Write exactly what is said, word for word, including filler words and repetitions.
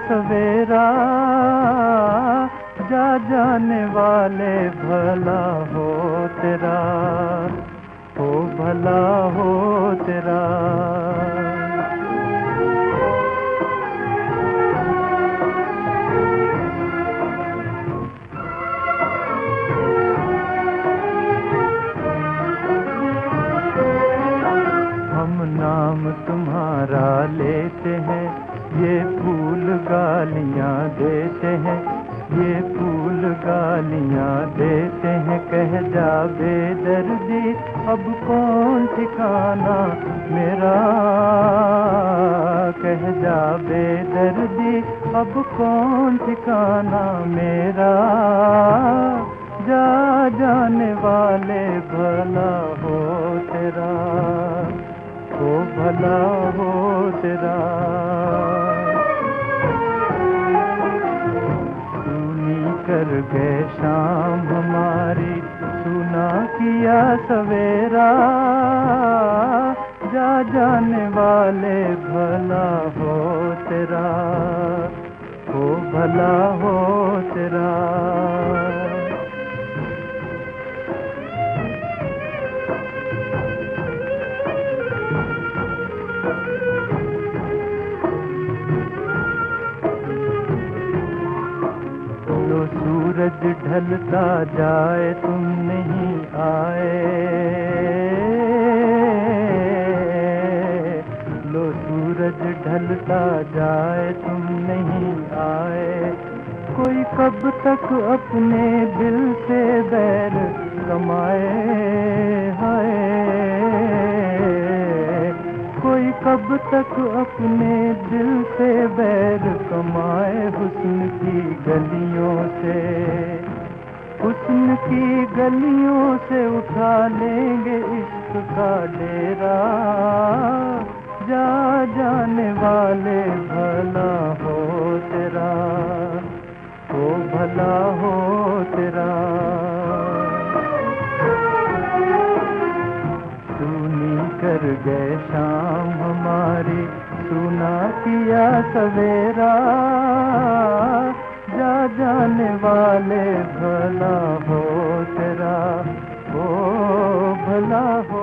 सवेरा, जा जाने वाले भला हो तेरा, हो भला हो तेरा। हम नाम तुम्हारा लेते हैं, ये फूल गालियां देते हैं, ये फूल गालियां देते हैं। कह जा बेदर्दी अब कौन ठिकाना मेरा, कह जा बेदर्दी अब कौन ठिकाना मेरा। जा जाने वाले भला हो तेरा, हो भला हो तेरा। सुनी कर गए शाम हमारी, सुना किया सवेरा, जा जाने वाले भला हो तेरा, हो भला हो तेरा। लो सूरज ढलता जाए तुम नहीं आए, लो सूरज ढलता जाए तुम नहीं आए। कोई कब तक अपने दिल से बैर कमाए, हाय कोई कब तक अपने दिल से बैर कमाए। हुस्न की गलियों से, हुस्न की गलियों से उठा लेंगे इश्क का डेरा। जा जाने वाले भला हो तेरा, हो भला हो तेरा। सुनी कर गए शाम हमारी, सुना किया सवेरा, जा जाने वाले भला हो तेरा, हो भला हो।